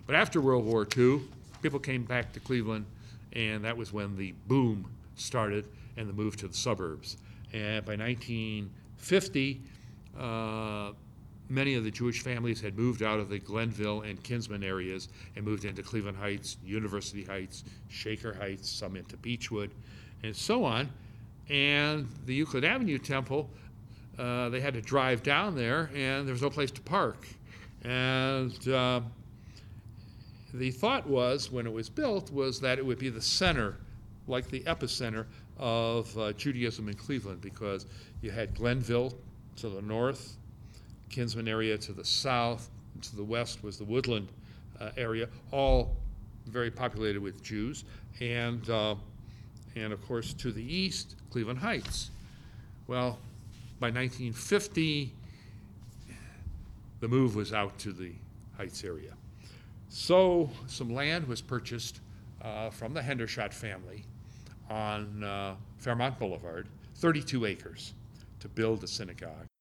But after World War II, people came back to Cleveland, and that was when the boom started and the move to the suburbs. And by 1950, many of the Jewish families had moved out of the Glenville and Kinsman areas and moved into Cleveland Heights, University Heights, Shaker Heights, some into Beechwood, and so on. And the Euclid Avenue Temple, they had to drive down there, and there was no place to park. And the thought was, when it was built, was that it would be the center, like the epicenter of Judaism in Cleveland, because you had Glenville to the north, Kinsman area to the south, and to the west was the Woodland area, all very populated with Jews, and of course to the east, Cleveland Heights. Well, by 1950, the move was out to the Heights area. So some land was purchased from the Hendershot family on Fairmount Boulevard, 32 acres, to build a synagogue.